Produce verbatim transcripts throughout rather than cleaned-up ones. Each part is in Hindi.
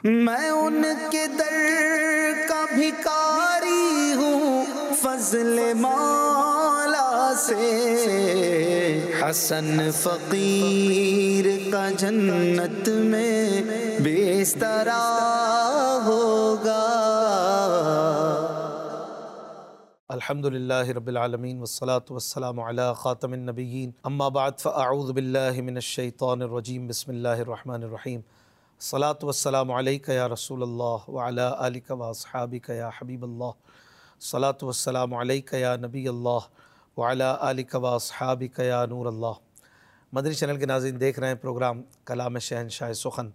मैं उनके दर का भिखारी हूँ, फज़्ल मौला से हसन फ़कीर का जन्नत में बिस्तरा होगा। अल्हम्दुलिल्लाहि रब्बिल आलमीन वस्सलातु वस्सलामु अला ख़ातमिन नबिय्यीन अम्मा बाद फ़अऊज़ु बिल्लाहि मिनश शैतानिर रजीम बिस्मिल्लाहिर रहमानिर रहीम। सलातु वस्सलामु अलैका या रसूलल्लाह व अला आलिका व अस्हाबिका या हबीबल्लाह। सलातु वस्सलामु अलैका या नबीअल्लाह व अला आलिका व अस्हाबिका या नूरल्लाह। मदनी चैनल के नाज़रीन, देख रहे हैं प्रोग्राम कलाम शहंशाह सुख़न,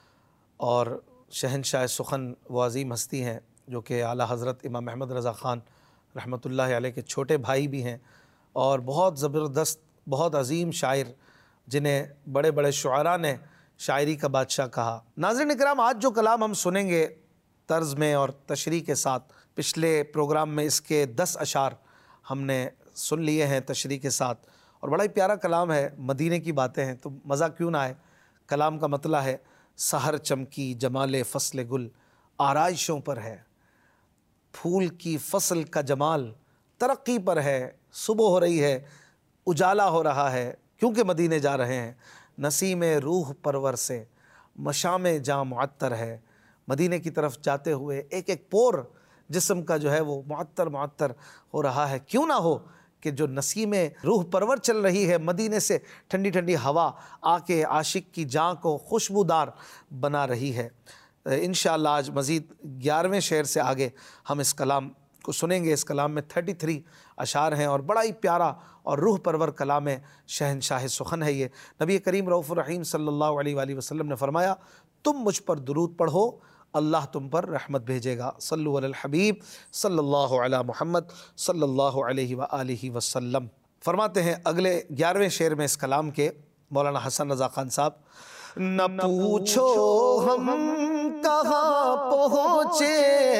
और शहंशाह सुख़न वो अज़ीम हस्ती हैं जो कि आला हज़रत इमाम अहमद रज़ा ख़ान रहमतुल्लाहि अलैह के छोटे भाई भी हैं, और बहुत ज़बरदस्त, बहुत अज़ीम शायर, जिन्हें बड़े बड़े शुआरा ने शायरी का बादशाह कहा। नाज़रीन इकराम, आज जो कलाम हम सुनेंगे तर्ज़ में और तशरीह के साथ, पिछले प्रोग्राम में इसके दस अशार हमने सुन लिए हैं तशरीह के साथ, और बड़ा ही प्यारा कलाम है। मदीने की बातें हैं तो मज़ा क्यों ना आए। कलाम का मतला है, सहर चमकी जमाले फ़स्ल गुल आराइशों पर है, फूल की फसल का जमाल तरक्की पर है, सुबह हो रही है उजाला हो रहा है क्योंकि मदीने जा रहे हैं, नसीम रूह परवर से मशाम जाँ मुअत्तर है। मदीने की तरफ जाते हुए एक एक पोर जिस्म का जो है वो मुअत्तर मुअत्तर हो रहा है। क्यों ना हो कि जो नसीम रूह परवर चल रही है, मदीने से ठंडी ठंडी हवा आके आशिक की जाँ को खुशबूदार बना रही है। इंशाअल्लाह आज मज़ीद ग्यारहवें शेर से आगे हम इस कलाम को सुनेंगे। इस कलाम में तैंतीस अशार हैं और बड़ा ही प्यारा और रूह परवर कलाम शहंशाह सुख़न है ये। नबी करीम रऊफ़ुर रहीम सल्लल्लाहु अलैहि वसल्लम ने फरमाया, तुम मुझ पर दुरूद पढ़ो, अल्लाह तुम पर रहमत भेजेगा। सल्लु अलल हबीब सल्लल्लाहु अला मुहम्मद सल्लल्लाहु अलैहि व आलिहि वसल्लम। फरमाते हैं अगले ग्यारहवें शेर में इस कलाम के मौलाना हसन रज़ा ख़ान साहब, न पूछो हम कहाँ पहुँचे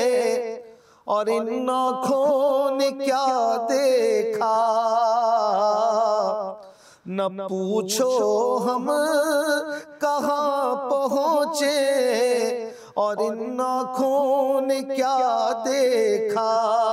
और इन आँखों ने क्या देखा, न पूछो हम कहाँ पहुँचे और इन आँखों ने क्या देखा,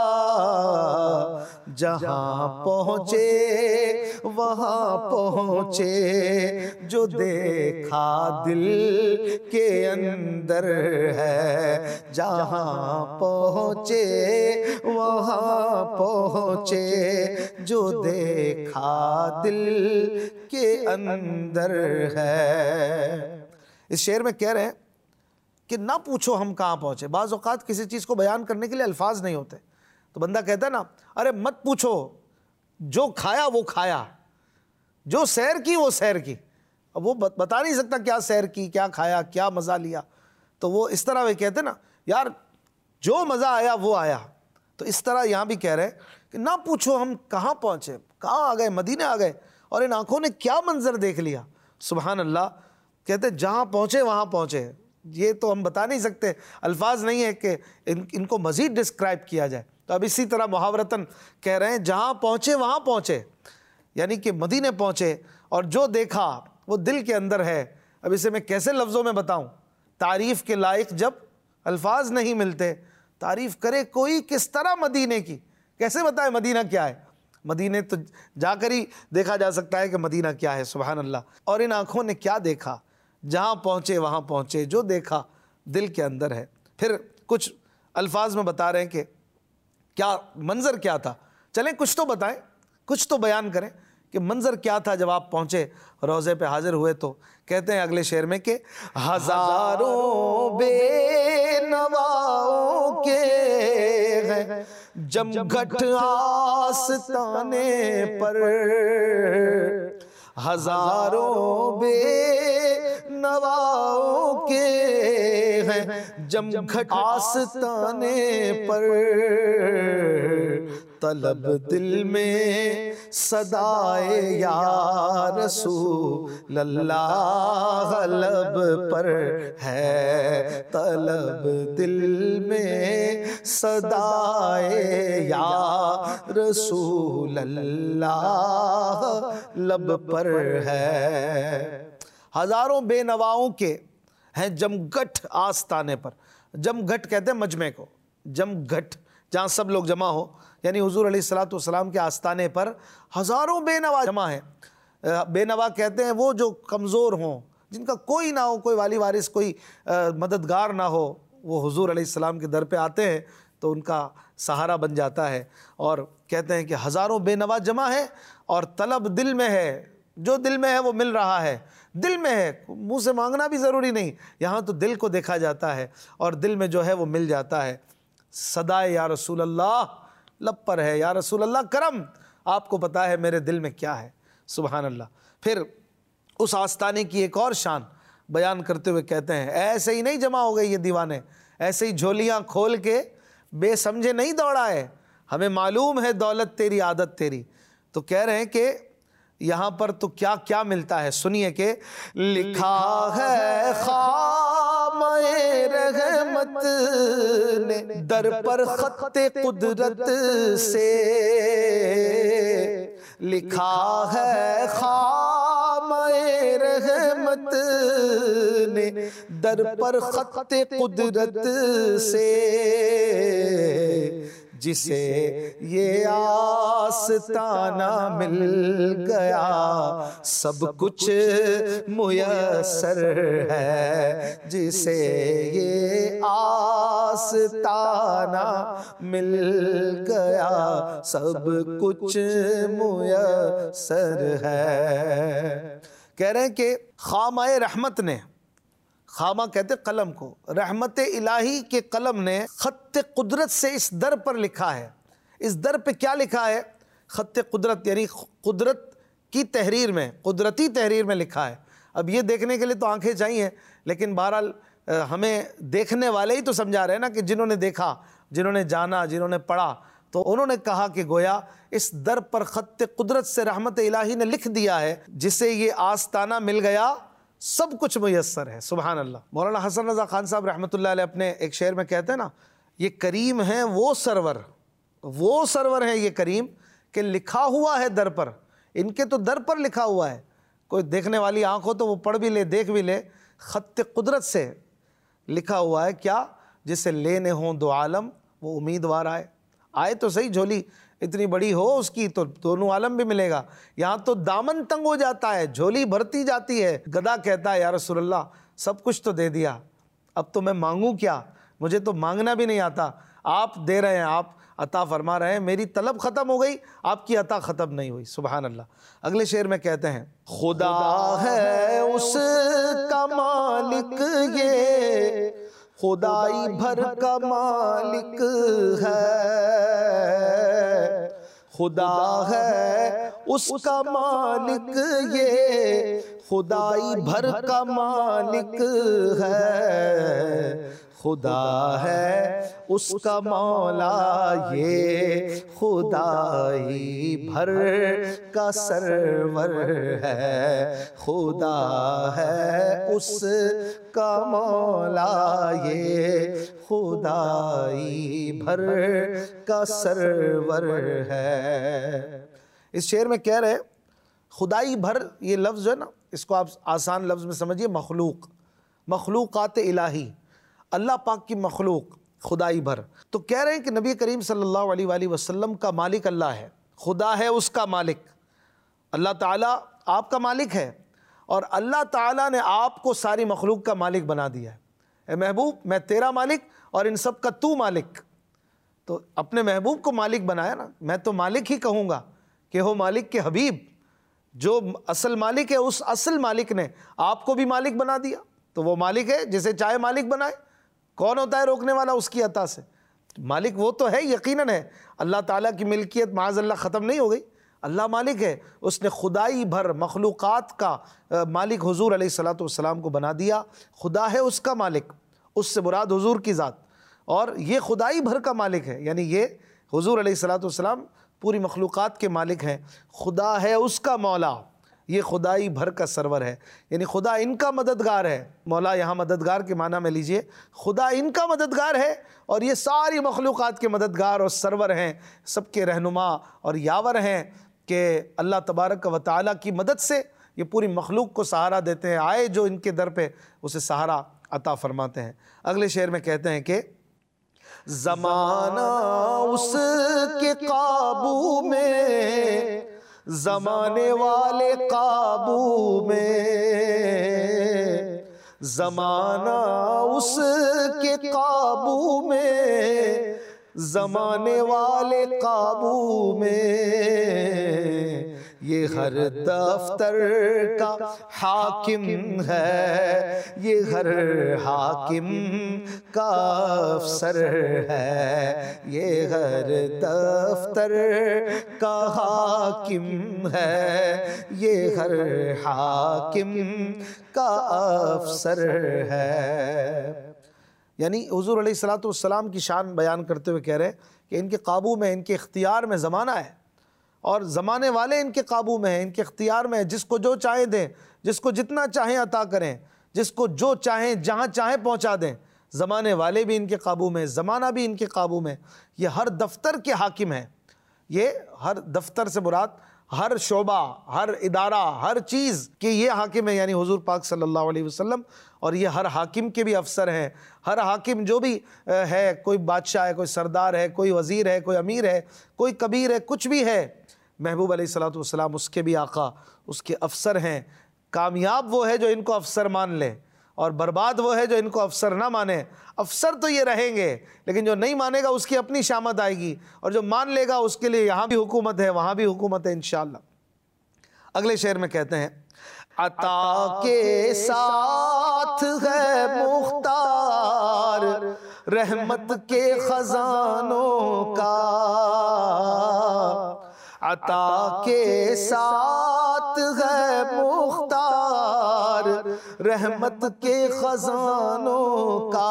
जहाँ पहुँचे वहाँ पहुँचे जो देखा दिल के अंदर है, जहाँ पहुँचे वहाँ पहुँचे जो देखा दिल के अंदर है। इस शेर में कह रहे हैं कि ना पूछो हम कहाँ पहुँचे। बाज़ औक़ात किसी चीज़ को बयान करने के लिए अल्फाज नहीं होते, तो बंदा कहता है ना, अरे मत पूछो, जो खाया वो खाया, जो सैर की वो सैर की। अब वो बता नहीं सकता क्या सैर की, क्या खाया, क्या मज़ा लिया, तो वो इस तरह वे कहते ना, यार जो मज़ा आया वो आया। तो इस तरह यहाँ भी कह रहे हैं कि ना पूछो हम कहाँ पहुँचे, कहाँ आ गए, मदीने आ गए, और इन आँखों ने क्या मंजर देख लिया। सुबहान अल्लाह। कहते जहाँ पहुँचे वहाँ पहुँचे। ये तो हम बता नहीं सकते, अल्फाज नहीं है कि इन इनको मज़ीद डिस्क्राइब किया जाए। तो अब इसी तरह मुहावरतन कह रहे हैं, जहाँ पहुँचे वहाँ पहुँचे, यानी कि मदीने पहुँचे और जो देखा वो दिल के अंदर है। अब इसे मैं कैसे लफ्ज़ों में बताऊँ, तारीफ़ के लायक जब अल्फाज नहीं मिलते, तारीफ़ करे कोई किस तरह मदीने की, कैसे बताए मदीना क्या है। मदीने तो जाकर ही देखा जा सकता है कि मदीना क्या है। सुभान अल्लाह। और इन आँखों ने क्या देखा, जहाँ पहुँचे वहाँ पहुँचे जो देखा दिल के अंदर है। फिर कुछ अल्फाज में बता रहे हैं कि क्या मंज़र क्या था। चलें कुछ तो बताएं, कुछ तो बयान करें कि मंज़र क्या था जब आप पहुँचे, रोज़े पे हाजिर हुए। तो कहते हैं अगले शेर में कि हज़ारों बेनवाओं के हैं जमघट आस्ताने पर, हज़ारों बेनवाओं के हैं जमघट आस्ताने पर, तलब दिल में सदाए या रसूल अल्लाह लब पर है, तलब दिल में सदाए या रसूल अल्लाह लब पर है। हजारों बेनवाओं के हैं जमघट आस्ताने पर। जमघट कहते हैं मजमे को, जमघट जहाँ सब लोग जमा हो, यानी हुजूर अलैहिस्सलातु वस्सलाम के आस्ताने पर हज़ारों बेनवा जमा हैं। बेनवा कहते हैं वो जो कमज़ोर हों, जिनका कोई ना हो, कोई वाली वारिस, कोई आ, मददगार ना हो, वो हुजूर अलैहिस्सलाम के दर पे आते हैं तो उनका सहारा बन जाता है। और कहते हैं कि हज़ारों बेनवा जमा है और तलब दिल में है, जो दिल में है वो मिल रहा है, दिल में है, मुंह से मांगना भी ज़रूरी नहीं, यहाँ तो दिल को देखा जाता है और दिल में जो है वो मिल जाता है। सदाए या रसूल अल्लाह लब पर है, या रसूल अल्लाह करम, आपको पता है मेरे दिल में क्या है। सुभान अल्लाह। फिर उस आस्ताने की एक और शान बयान करते हुए कहते हैं, ऐसे ही नहीं जमा हो गए ये दीवाने, ऐसे ही झोलियाँ खोल के बेसमझे नहीं दौड़ाए, हमें मालूम है दौलत तेरी आदत तेरी। तो कह रहे हैं कि यहाँ पर तो क्या क्या मिलता है, सुनिए कि लिखा है खामे रहमत ने दर पर खत्ते कुदरत से, लिखा है खामे रहमत ने दर पर खत्ते कुदरत से, जिसे ये आस्ताना मिल गया सब कुछ मुयस्सर है, जिसे ये आस्ताना मिल गया सब कुछ मुयस्सर है। कह रहे हैं कि खामाए रहमत ने, खामा कहते कलम को, रहमत इलाही के कलम ने खत्ते कुदरत से इस दर पर लिखा है। इस दर पे क्या लिखा है? खत्ते कुदरत, यानी कुदरत की तहरीर में, कुदरती तहरीर में लिखा है। अब ये देखने के लिए तो आंखें चाहिए, लेकिन बहरहाल हमें देखने वाले ही तो समझा रहे हैं ना, कि जिन्होंने देखा, जिन्होंने जाना, जिन्होंने पढ़ा, तो उन्होंने कहा कि गोया इस दर पर खत्ते कुदरत से रहमत इलाही ने लिख दिया है, जिसे ये आस्ताना मिल गया सब कुछ मुयस्सर है। सुभान अल्लाह। मौलाना हसन रज़ा खान साहब रहमतुल्लाह अलैह अपने एक शेर में कहते हैं ना, ये करीम है वो सरवर, वो सरवर है ये करीम कि लिखा हुआ है दर पर, इनके तो दर पर लिखा हुआ है। कोई देखने वाली आँख हो तो वो पढ़ भी ले, देख भी ले, खत्ते कुदरत से लिखा हुआ है क्या? जिसे लेने हों दो आलम वो उम्मीदवार आए। आए तो सही, झोली इतनी बड़ी हो उसकी तो दोनों आलम भी मिलेगा। यहाँ तो दामन तंग हो जाता है, झोली भरती जाती है। गधा कहता है या रसूल अल्लाह सब कुछ तो दे दिया, अब तो मैं मांगूँ क्या, मुझे तो मांगना भी नहीं आता, आप दे रहे हैं, आप अता फरमा रहे हैं, मेरी तलब ख़त्म हो गई, आपकी अता ख़त्म नहीं हुई। सुभान अल्लाह। अगले शेर में कहते हैं, खुदा है उसका मालिक ये, खुदाई भर का मालिक है, खुदा है उसका मालिक ये, खुदाई भर का मालिक है, खुदा है उसका मौला ये, खुदाई भर का सरवर है, खुदा है उसका मौला ये, खुदाई भर का सरवर है। इस शेर में कह रहे खुदाई भर, ये लफ्ज़ जो है ना, इसको आप आसान लफ्ज़ में समझिए, मखलूक, मखलूक़ात इलाही, अल्लाह पाक की मखलूक, खुदाई भर। तो कह रहे हैं कि नबी करीम सल्लल्लाहु अलैहि वसल्लम का मालिक अल्लाह है, खुदा है उसका मालिक, अल्लाह ताला आपका मालिक है, और अल्लाह ताला ने आपको सारी मखलूक का मालिक बना दिया है। ए महबूब, मैं तेरा मालिक और इन सब का तू मालिक। तो अपने महबूब को मालिक बनाया ना, मैं तो मालिक ही कहूँगा कि हो मालिक के हबीब। जो असल मालिक है, उस असल मालिक ने आपको भी मालिक बना दिया, तो वो मालिक है जिसे चाहे मालिक बनाए। कौन होता है रोकने वाला? उसकी अता से। मालिक वो तो है, यकीनन है। अल्लाह ताला की मिल्कियत माज़अल्लाह ख़त्म नहीं हो गई, अल्लाह मालिक है। उसने खुदाई भर मखलूक़ात का मालिक हुजूर अलैहिस्सलातु वस्सलाम को बना दिया। खुदा है उसका मालिक, उससे मुराद हुजूर की ज़ात, और ये खुदाई भर का मालिक है, यानी ये हुजूर अलैहिस्सलातु वस्सलाम पूरी मखलूक़ात के मालिक हैं। खुदा है उसका मौला, ये खुदाई भर का सरवर है, यानी खुदा इनका मददगार है। मौला यहाँ मददगार के माना में लीजिए, खुदा इनका मददगार है और ये सारी मखलूक़ात के मददगार और सरवर हैं, सबके रहनुमा और यावर हैं, कि अल्लाह तबारक व तआला की मदद से ये पूरी मखलूक को सहारा देते हैं। आए जो इनके दर पे उसे सहारा अता फरमाते हैं। अगले शेर में कहते हैं कि ज़माना उसके काबू में, ज़माने वाले काबू में, ज़माना उसके काबू में, ज़माने वाले काबू में, ये हर दफ्तर का हाकिम है, ये हर हाकिम का अफसर है, ये हर दफ्तर का हाकिम है, ये हर हाकिम का अफसर है। यानी हुज़ूर अलैहिस्सलातु वस्सलाम की शान बयान करते हुए कह रहे हैं कि इनके काबू में, इनके इख्तियार में ज़माना है और ज़माने वाले इनके काबू में हैं, इनके इख्तियार में है। जिसको जो चाहें दें, जिसको जितना चाहें अता करें, जिसको जो चाहें जहाँ चाहें पहुँचा दें। ज़माने वाले भी इनके काबू में, ज़माना भी इनके काबू में। ये हर दफ्तर के हाकिम हैं। ये हर दफ्तर से मुराद हर शोबा, हर इदारा, हर चीज़ के ये हाकिम है, यानी हुज़ूर पाक सल्लल्लाहु अलैहि वसल्लम। और ये हर हाकिम के भी अफसर हैं। हर हाकिम जो भी है, कोई बादशाह है, कोई सरदार है, कोई वज़ीर है, कोई अमीर है, कोई कबीर है, कुछ भी है, महबूब अलैहिस्सलातु वस्सलाम उसके भी आका, उसके अफसर हैं। कामयाब वो है जो इनको अफसर मान ले और बर्बाद वो है जो इनको अफसर ना माने। अफसर तो ये रहेंगे, लेकिन जो नहीं मानेगा उसकी अपनी शामत आएगी, और जो मान लेगा उसके लिए यहाँ भी हुकूमत है, वहाँ भी हुकूमत है इंशाअल्लाह। अगले शेर में कहते हैं अता के साथ है मुख्तार रहमत के खजानों का, अता के साथ है मुख्तार रहमत के खजानों का,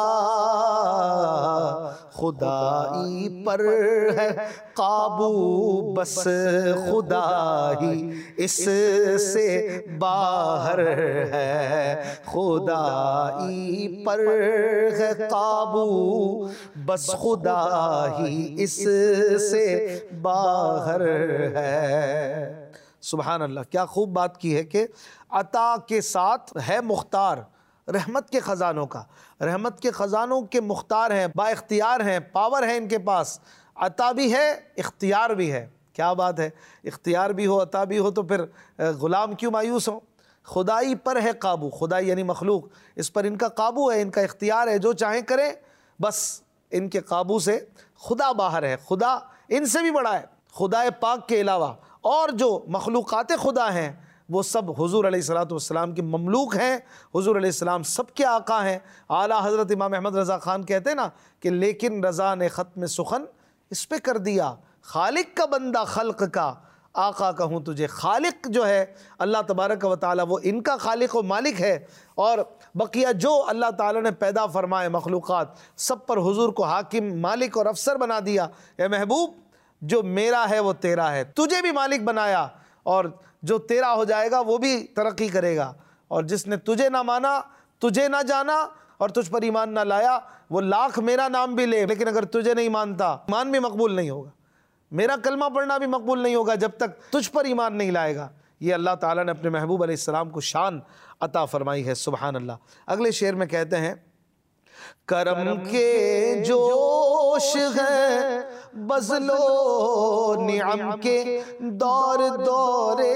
खुदाई पर है काबू बस खुदा ही इससे बाहर है, खुदाई पर है काबू बस खुदा ही इससे बाहर है। सुभान अल्लाह, क्या खूब बात की है कि अता के साथ है मुख्तार रहमत के ख़जानों का। रहमत के ख़जानों के मुख्तार हैं, बाइख्तियार हैं, पावर है इनके पास। अता भी है, इख्तियार भी है। क्या बात है, इख्तियार भी हो, अता भी हो, तो फिर ग़ुलाम क्यों मायूस हो। खुदाई पर है काबू, खुदाई यानी मखलूक, इस पर इनका काबू है, इनका इख्तियार है, जो चाहें करें। बस इनके काबू से खुदा बाहर है, खुदा इनसे भी बड़ा है। खुदा पाक के अलावा और जो मखलूक़ात खुदा हैं वो सब हुज़ूर अलैहिस्सलातु वस्सलाम के ममलूक हैं। हुज़ूर अलैहिस्सलाम सबके आका हैं। आला हज़रत इमाम अहमद रज़ा ख़ान कहते हैं ना कि लेकिन रज़ा ने ख़त्म सुखन इस पे कर दिया, खालिक का बंदा खल्क़ का आका कहूँ तुझे। खालिक जो है अल्लाह तबारक व तआला, वो इनका खालिक व मालिक है, और बकिया जो अल्लाह ताला ने पैदा फरमाए मखलूक़ात सब पर हुज़ूर को हाकिम, मालिक और अफसर बना दिया। ए महबूब, जो मेरा है वो तेरा है, तुझे भी मालिक बनाया, और जो तेरा हो जाएगा वो भी तरक्की करेगा। और जिसने तुझे ना माना, तुझे ना जाना और तुझ पर ईमान ना लाया, वो लाख मेरा नाम भी ले, लेकिन अगर तुझे नहीं मानता, ईमान भी मकबूल नहीं होगा, मेरा कलमा पढ़ना भी मकबूल नहीं होगा जब तक तुझ पर ईमान नहीं लाएगा। ये अल्लाह ताला ने अपने महबूब अलैहिस्सलाम को शान अता फरमाई है। सुभान अल्लाह। अगले शेर में कहते हैं करम के जोश है बज़लो निअम के दौर दौरे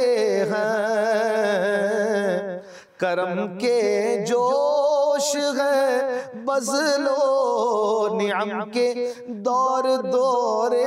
हैं, करम के जोश है बज़लो निअम के दौर दौरे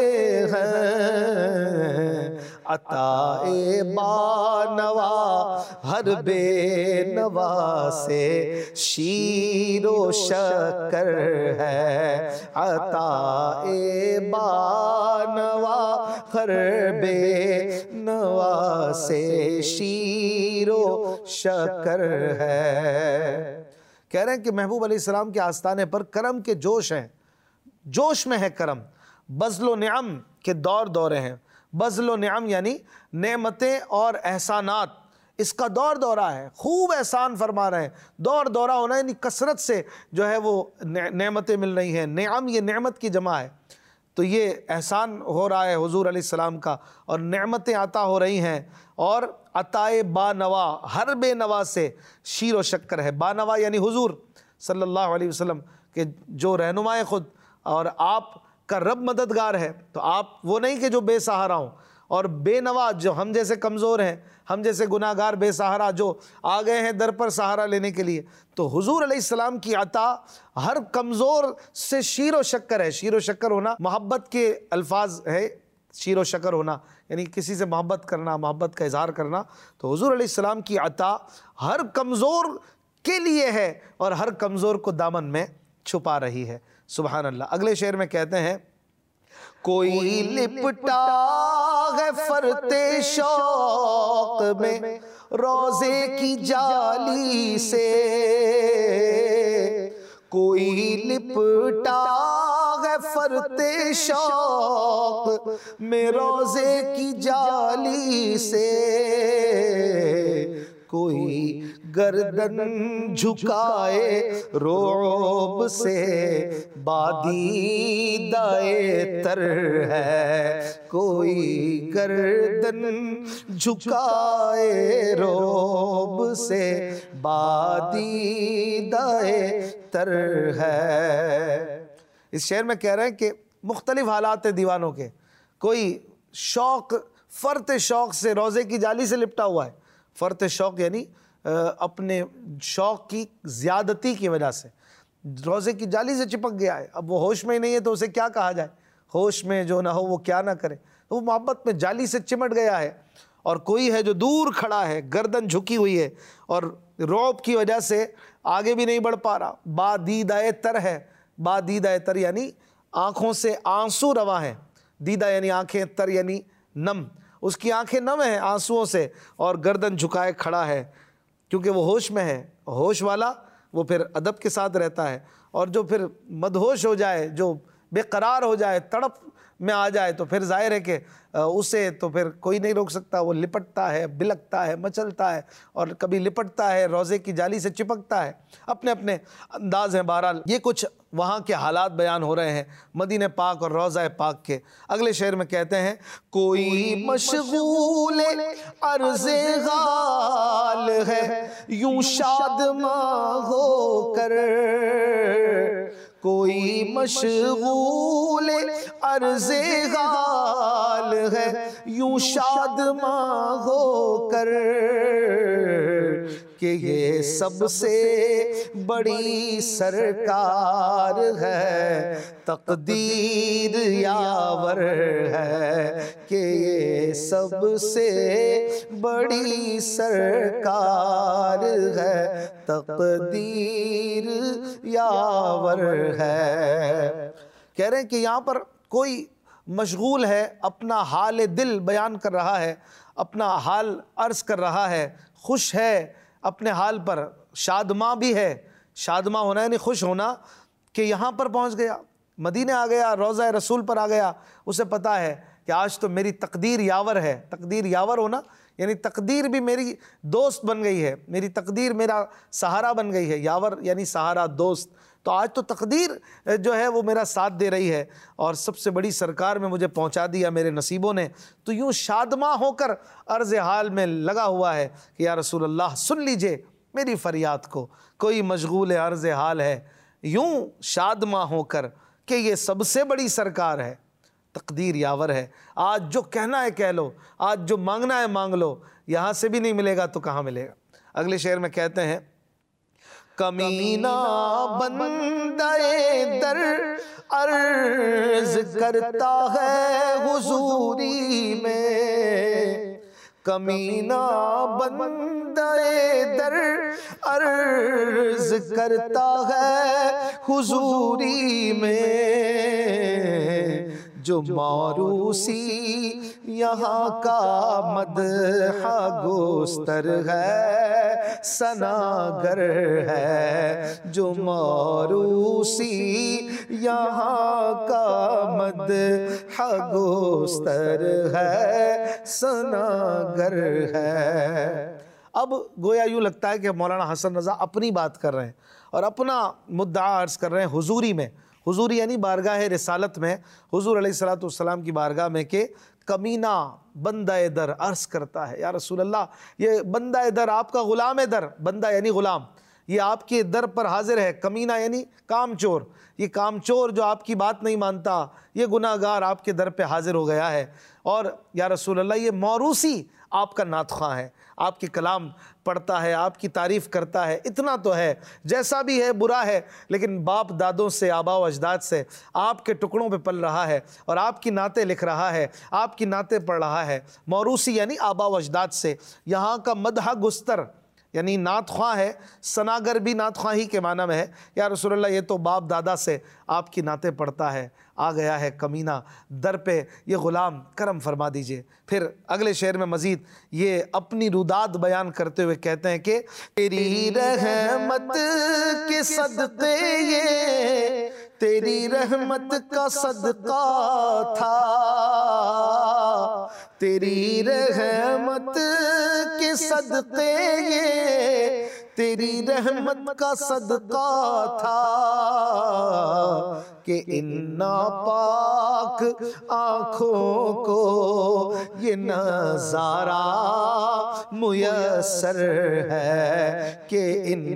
हैं, अताए बानवा हर बेनवा से शीरो शक्कर है, अताए बानवा हर बेनवा से शीरो शक्कर है। कह रहे हैं कि महबूब अलैहिस्सलाम के आस्ताने पर करम के जोश हैं, जोश में है करम। बज़्लो निअम के दौर दौरे हैं। बज़्लो निअम यानी नेमतें और एहसानात, इसका दौर दौरा है, खूब एहसान फरमा रहे हैं। दौर दौरा होना यानी कसरत से जो है वो नेमतें मिल रही हैं। नेअम ये नेमत की जमा है, तो ये एहसान हो रहा है हुज़ूर अलैहिस्सलाम का, और नेमतें अता हो रही हैं। और अताए बानवा, हर बेनवा से शीर व शक्कर है। बानवा यानी हुज़ूर सल्लल्लाहु अलैहि वसल्लम कि जो रहनुमाए ख़ुद और आप का रब मददगार है, तो आप वो नहीं कि जो बेसहारा हों और बेनवा, जो हम जैसे कमज़ोर हैं, हम जैसे गुनाहगार बेसहारा जो आ गए हैं दर पर सहारा लेने के लिए। तो हुजूर अलैहिस्सलाम की अता हर कमज़ोर से शीर व शक्कर है। शीर व शक्कर होना मोहब्बत के अल्फाज है, शीर व शक्कर होना यानी किसी से मोहब्बत करना, मोहब्बत का इजहार करना। तो हुजूर अलैहिस्सलाम की अता हर कमज़ोर के लिए है और हर कमज़ोर को दामन में छुपा रही है। सुभान अल्लाह। अगले शेर में कहते हैं, कोई लिपटा है फरते शौक में रोज़े की जाली से, कोई लिपटा है फरते शौक में रोज़े की जाली से, कोई गर्दन झुकाए रोब से बादीदाए तर है, कोई गर्दन झुकाए रोब से बादीदाए तर है। इस शेर में कह रहे हैं कि मुख्तलिफ हालात दीवानों के, कोई शौक़ फ़र्त शौक़ से रोज़े की जाली से लिपटा हुआ है। फ़र्त शौक़ यानी अपने शौक़ की ज़्यादती की वजह से रोज़े की जाली से चिपक गया है। अब वो होश में ही नहीं है तो उसे क्या कहा जाए, होश में जो ना हो वो क्या ना करे, तो वो मोहब्बत में जाली से चिमट गया है। और कोई है जो दूर खड़ा है, गर्दन झुकी हुई है और रौब की वजह से आगे भी नहीं बढ़ पा रहा। बादीदाए तर है, बादीदाए तर यानी आँखों से आंसू रवा है, दीदा यानी आँखें, तर यानी नम, उसकी आंखें नम हैं आंसुओं से और गर्दन झुकाए खड़ा है क्योंकि वो होश में है। होश वाला वो फिर अदब के साथ रहता है, और जो फिर मदहोश हो जाए, जो बेकरार हो जाए, तड़प में आ जाए, तो फिर जाहिर है कि उसे तो फिर कोई नहीं रोक सकता। वो लिपटता है, बिलकता है, मचलता है और कभी लिपटता है, रोज़े की जाली से चिपकता है। अपने अपने अंदाज हैं। बहरहाल ये कुछ वहाँ के हालात बयान हो रहे हैं मदीने पाक और रोज़ा पाक के। अगले शेर में कहते हैं, कोई मशगूल अर्ज़े गाल है यूं शादमा होकर, कोई मशगूल अर्ज़े गाल है यूं शादमा होकर, कि ये सबसे बड़ी सरकार है, तकदीर यावर है, कि ये सबसे बड़ी सरकार है, तकदीर यावर है। कह रहे हैं कि यहाँ पर कोई मशगूल है, अपना हाल दिल बयान कर रहा है, अपना हाल अर्ज़ कर रहा है, खुश है अपने हाल पर, शादमा भी है। शादमा होना यानी खुश होना कि यहाँ पर पहुँच गया, मदीने आ गया, रोज़ा रसूल पर आ गया। उसे पता है कि आज तो मेरी तकदीर यावर है। तकदीर यावर होना यानी तकदीर भी मेरी दोस्त बन गई है, मेरी तकदीर मेरा सहारा बन गई है। यावर यानी सहारा, दोस्त। तो आज तो तकदीर जो है वो मेरा साथ दे रही है और सबसे बड़ी सरकार में मुझे पहुंचा दिया मेरे नसीबों ने। तो यूँ शादमा होकर अर्ज़ हाल में लगा हुआ है कि या रसूल अल्लाह सुन लीजिए मेरी फ़रियाद को, कोई मशगूल अर्ज़ हाल है यूँ शादमा होकर कि ये सबसे बड़ी सरकार है, तकदीर यावर है। आज जो कहना है कह लो, आज जो मांगना है मांग लो, यहाँ से भी नहीं मिलेगा तो कहाँ मिलेगा। अगले शेर में कहते हैं, कमीना बंदे दर अर्ज करता है हुजूरी में, कमीना बंदे दर अर्ज करता है हुजूरी में, जो मारूसी यहाँ का मदहा गोस्तर है सनागर है, जो मारूसी यहाँ का मदहा गोस्तर है सनागर है। अब गोया यूँ लगता है कि मौलाना हसन रज़ा अपनी बात कर रहे हैं और अपना मुद्दा अर्ज़ कर रहे हैं हुजूरी में। हुजूरी यानी बारगाह रिसालत में, हुजूर अलैहिस्सलातु वस्सलाम की बारगाह में के कमीना बंदा दर अर्ज़ करता है, या रसूल अल्लाह ये बंदा दर आपका ग़ुलाम दर, बंदा यानी ग़ुलाम, ये आपके दर पर हाजिर है। कमीना यानी कामचोर, ये कामचोर जो आपकी बात नहीं मानता, ये गुनाहगार आपके दर पे हाजिर हो गया है। और या रसूल अल्लाह, ये मौरूसी आपका नातख़्वां है, आपके कलाम पढ़ता है, आपकी तारीफ़ करता है। इतना तो है, जैसा भी है बुरा है, लेकिन बाप दादों से, आबा व अजदाद से आपके टुकड़ों पे पल रहा है और आपकी नाते लिख रहा है, आपकी नाते पढ़ रहा है। मौरूसी यानी आबा व अजदाद से। यहाँ का मदहा गुस्तर यानी नातख़्वां है, सनागर भी नातख़्वां ही के माना में है। या रसूलल्लाह, ये तो बाप दादा से आपकी नाते पढ़ता है, आ गया है कमीना दर पे, ये ग़ुलाम करम फरमा दीजिए। फिर अगले शेर में मज़ीद ये अपनी रुदात बयान करते हुए कहते हैं कि तेरी रहमत के सदक़े ये तेरी रहमत का सदका था, तेरी रहमत के सदक़े ये तेरी रहमत का सदका था कि इन नापाक आँखों को ये नज़ारा मुयस्सर है, कि इन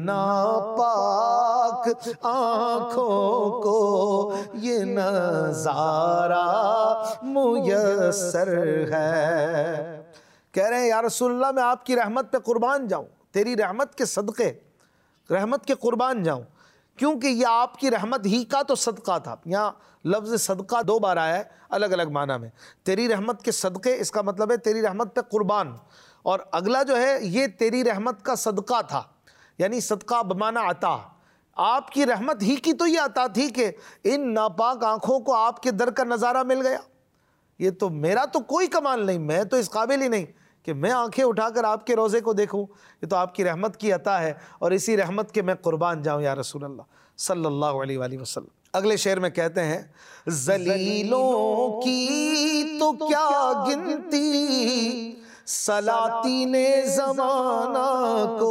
नापाक आँखों को ये नज़ारा मुयस्सर है। कह रहे हैं या रसूलल्लाह, मैं आपकी रहमत पे कुर्बान जाऊं, तेरी रहमत के सदक़े, रहमत के कुर्बान जाऊं, क्योंकि यह आपकी रहमत ही का तो सदका था। यहाँ लफ्ज़ सदका दो बार आया है अलग अलग माना में। तेरी रहमत के सदक़े, इसका मतलब है तेरी रहमत पे कुर्बान। और अगला जो है ये तेरी रहमत का सदका था, यानी सदका बमाना अता। आपकी रहमत ही की तो ये अता थी कि इन नापाक आँखों को आपके दर का नज़ारा मिल गया। ये तो मेरा तो कोई कमाल नहीं, मैं तो इस काबिल ही नहीं कि मैं आंखें उठाकर आपके रोज़े को देखूं। ये तो आपकी रहमत की अता है और इसी रहमत के मैं कुर्बान जाऊं या रसूल अल्लाह सल्लल्लाहु अलैहि वसल्लम। अगले शेर में कहते हैं, ज़लीलों की तो क्या गिनती सलातीने ज़माना को,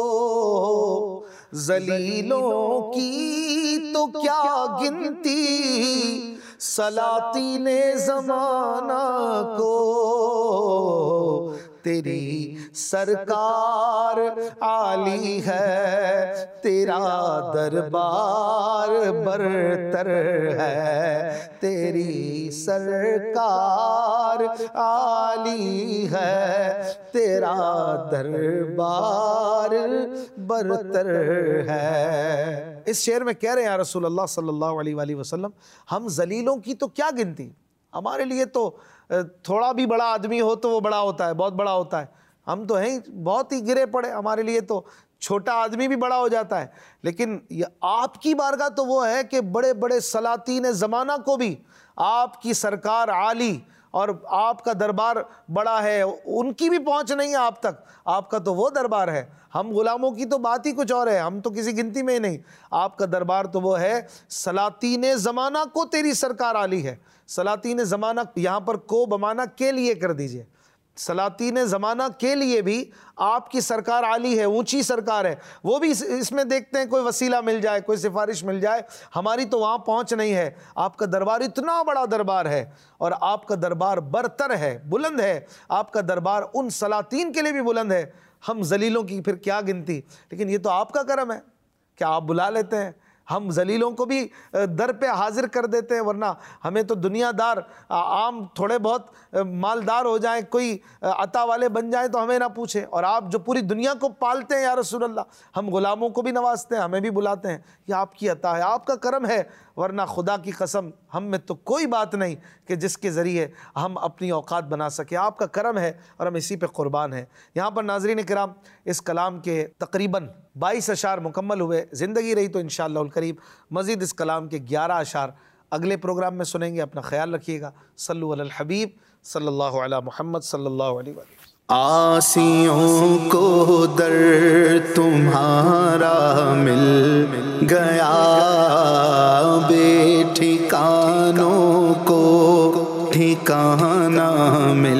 ज़लीलों की तो क्या गिनती सलातीने ज़माना को, तेरी सरकार आली है, तेरा दरबार बरतर है, तेरी सरकार आली है, तेरा दरबार बरतर है। इस शेर में कह रहे हैं या रसूल अल्लाह सल्लल्लाहु अलैहि वसल्लम, हम जलीलों की तो क्या गिनती, हमारे लिए तो थोड़ा भी बड़ा आदमी हो तो वो बड़ा होता है, बहुत बड़ा होता है। हम तो हैं बहुत ही गिरे पड़े, हमारे लिए तो छोटा आदमी भी बड़ा हो जाता है। लेकिन ये आपकी बारगाह तो वो है कि बड़े बड़े सलातीन ज़माना को भी आपकी सरकार आली और आपका दरबार बड़ा है, उनकी भी पहुंच नहीं है आप तक। आपका तो वो दरबार है, हम गुलामों की तो बात ही कुछ और है, हम तो किसी गिनती में ही नहीं। आपका दरबार तो वो है, सलातीन ज़माना को तेरी सरकार आली है। सलातीन ज़माना यहाँ पर को बमाना के लिए कर दीजिए, सलातीन ज़माना के लिए भी आपकी सरकार आली है, ऊंची सरकार है। वो भी इस, इसमें देखते हैं कोई वसीला मिल जाए, कोई सिफारिश मिल जाए, हमारी तो वहाँ पहुँच नहीं है। आपका दरबार इतना बड़ा दरबार है और आपका दरबार बरतर है, बुलंद है। आपका दरबार उन सलातीन के लिए भी बुलंद है, हम जलीलों की फिर क्या गिनती। लेकिन ये तो आपका करम है कि आप बुला लेते हैं, हम जलीलों को भी दर पे हाजिर कर देते हैं। वरना हमें तो दुनियादार आम थोड़े बहुत मालदार हो जाएं, कोई अता वाले बन जाएं तो हमें ना पूछे, और आप जो पूरी दुनिया को पालते हैं या रसूल अल्लाह, हम गुलामों को भी नवाजते हैं, हमें भी बुलाते हैं। ये आपकी अता है, आपका करम है। वरना खुदा की कसम हम में तो कोई बात नहीं कि जिसके ज़रिए हम अपनी औकात बना सके। आपका करम है और हम इसी पे क़ुरबान हैं। यहाँ पर नाज़रीन किराम, इस कलाम के तकरीबन बाईस अशार मुकम्मल हुए। ज़िंदगी रही तो इंशाअल्लाह करीब मज़ीद इस कलाम के ग्यारह अशार अगले प्रोग्राम में सुनेंगे। अपना ख्याल रखिएगा। सल्लु अलल हबीब सल्लल्लाहु अलैहि मुहम्मद सल्लल्लाहु अलैहि वसल्लम। आसियों को दर तुम्हारा मिल गया, बेठिकानों को ठिकाना मिल